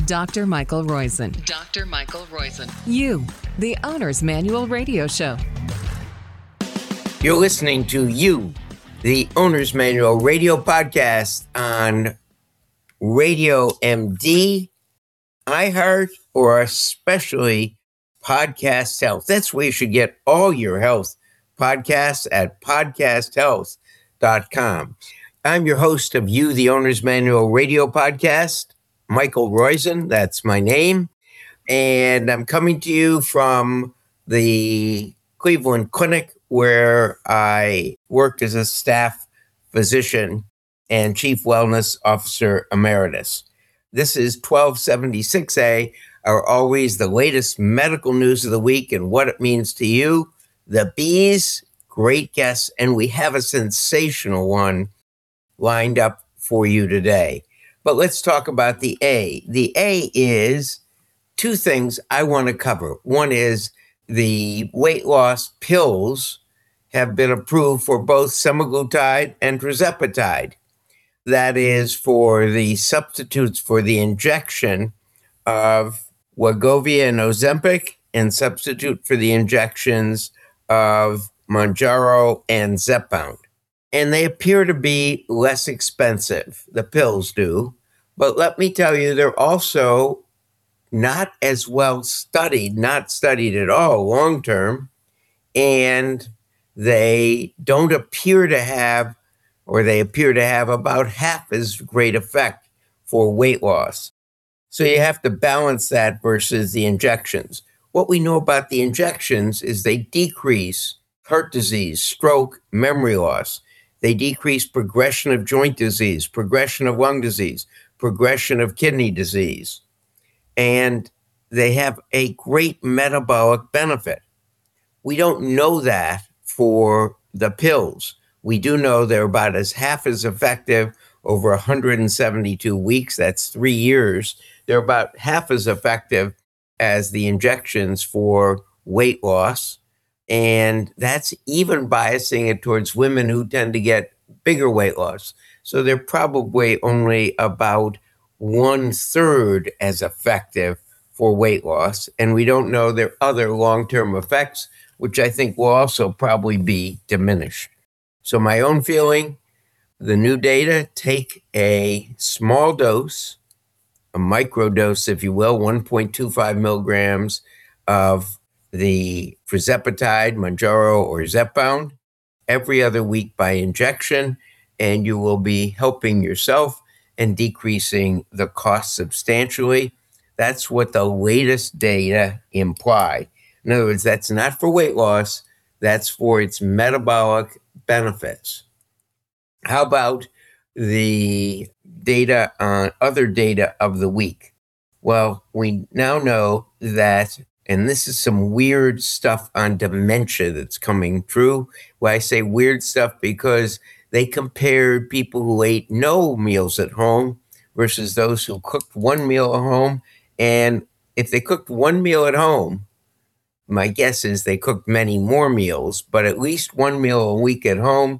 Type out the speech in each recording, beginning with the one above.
Dr. Michael Roizen. Dr. Michael Roizen. You, the Owner's Manual Radio Show. You're listening to You, the Owner's Manual Radio Podcast on Radio MD, iHeart, or especially Podcast Health. That's where you should get all your health podcasts at podcasthealth.com. I'm your host of You, the Owner's Manual Radio Podcast, Michael Roizen. That's my name. And I'm coming to you from the Cleveland Clinic, where I worked as a staff physician and chief wellness officer emeritus. This is 1276A, are always the latest medical news of the week and what it means to you. The B's, great guests, and we have a sensational one lined up for you today. But let's talk about the A. The A is two things I want to cover. One is the weight loss pills have been approved for both semaglutide and tirzepatide. That is for the substitutes for the injection of Wegovy and Ozempic, and substitute for the injections of Mounjaro and Zepbound. And they appear to be less expensive. The pills do. But let me tell you, they're also not as well studied, not studied at all long-term. And they don't appear to have, or they appear to have about half as great effect for weight loss. So you have to balance that versus the injections. What we know about the injections is they decrease heart disease, stroke, memory loss. They decrease progression of joint disease, progression of lung disease, progression of kidney disease. And they have a great metabolic benefit. We don't know that for the pills. We do know they're about half as effective over 172 weeks. That's 3 years. They're about half as effective as the injections for weight loss. And that's even biasing it towards women who tend to get bigger weight loss. So they're probably only about 1/3 as effective for weight loss. And we don't know their other long-term effects, which I think will also probably be diminished. So my own feeling, the new data, take a small dose, a micro dose, if you will, 1.25 milligrams of the tirzepatide, Mounjaro, or Zepbound every other week by injection, and you will be helping yourself and decreasing the cost substantially. That's what the latest data imply. In other words, that's not for weight loss, that's for its metabolic benefits. How about the data on other data of the week? Well, we now know that, and this is some weird stuff on dementia that's coming true. Why I say weird stuff, because they compared people who ate no meals at home versus those who cooked one meal at home. And if they cooked one meal at home, my guess is they cooked many more meals, but at least one meal a week at home,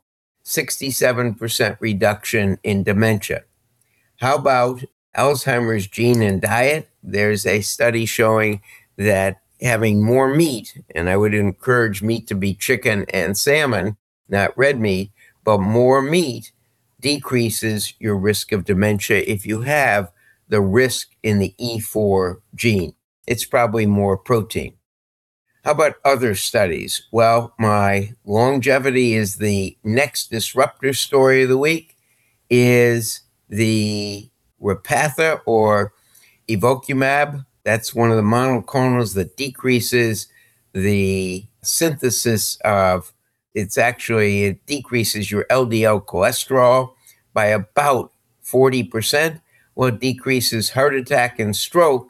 67% reduction in dementia. How about Alzheimer's gene and diet? There's a study showing that having more meat, and I would encourage meat to be chicken and salmon, not red meat, but more meat decreases your risk of dementia if you have the risk in the E4 gene. It's probably more protein. How about other studies? Well, my longevity is the next disruptor story of the week, is the Repatha or Evolocumab. That's one of the monoclonals that decreases the synthesis of, it decreases your LDL cholesterol by about 40%. Well, it decreases heart attack and stroke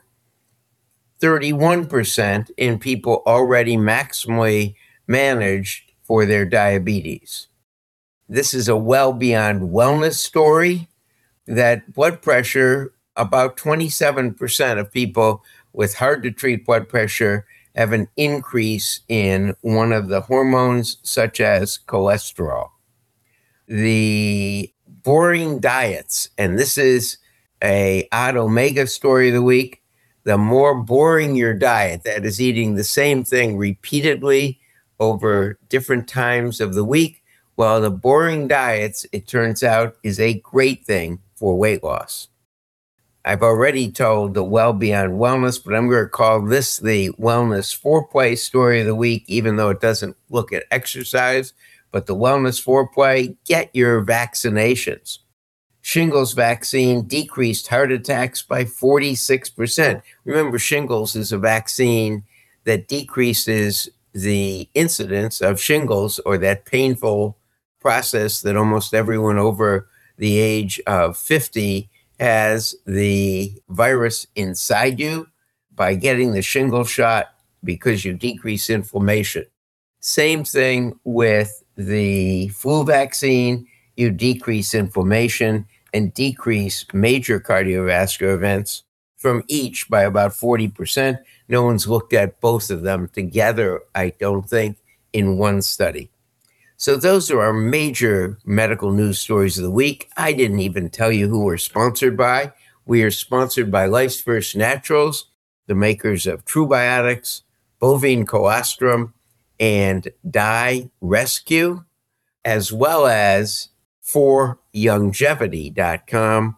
31% in people already maximally managed for their diabetes. This is a well beyond wellness story, that blood pressure, about 27% of people with hard to treat blood pressure have an increase in one of the hormones, such as cholesterol. The boring diets, and this is a odd omega story of the week. The more boring your diet, that is eating the same thing repeatedly over different times of the week, well, the boring diets, it turns out, is a great thing for weight loss. I've already told the Well Beyond Wellness, but I'm going to call this the Wellness Foreplay story of the week, even though it doesn't look at exercise. But the Wellness Foreplay, get your vaccinations. Shingles vaccine decreased heart attacks by 46%. Remember, shingles is a vaccine that decreases the incidence of shingles, or that painful process that almost everyone over the age of 50 has the virus inside you. By getting the shingle shot, because you decrease inflammation. Same thing with the flu vaccine. You decrease inflammation and decrease major cardiovascular events from each by about 40%. No one's looked at both of them together, I don't think, in one study. So those are our major medical news stories of the week. I didn't even tell you who we're sponsored by. We are sponsored by Life's First Naturals, the makers of Trubiotics, bovine colostrum, and Die Rescue, as well as forlongevity.com,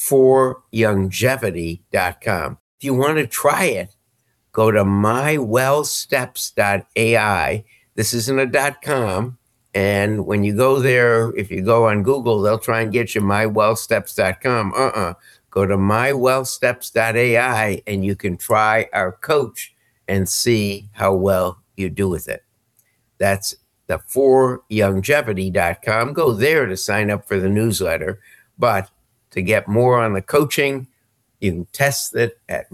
forlongevity.com. If you want to try it, go to mywellsteps.ai. This isn't a .com. And when you go there, if you go on Google, they'll try and get you mywellsteps.com. Go to mywellsteps.ai and you can try our coach and see how well you do with it. That's the forlongevity.com. Go there to sign up for the newsletter. But to get more on the coaching, you can test it at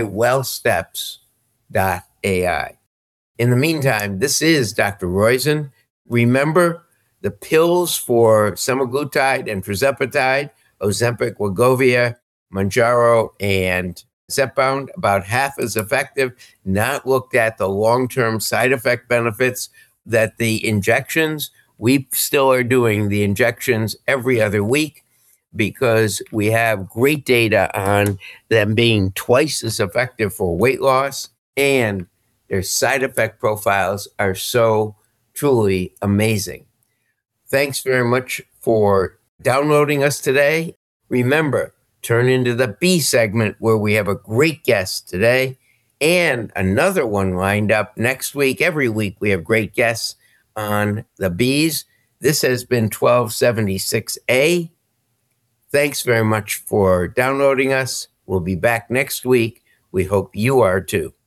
mywellsteps.ai. In the meantime, this is Dr. Roizen. Remember, the pills for semaglutide and tirzepatide, Ozempic, Wegovy, Mounjaro, and Zepbound, about half as effective. Not looked at the long-term side effect benefits that the injections. We still are doing the injections every other week because we have great data on them being twice as effective for weight loss, and their side effect profiles are so truly amazing. Thanks very much for downloading us today. Remember, turn into the B segment where we have a great guest today and another one lined up next week. Every week we have great guests on the B's. This has been 1276A. Thanks very much for downloading us. We'll be back next week. We hope you are too.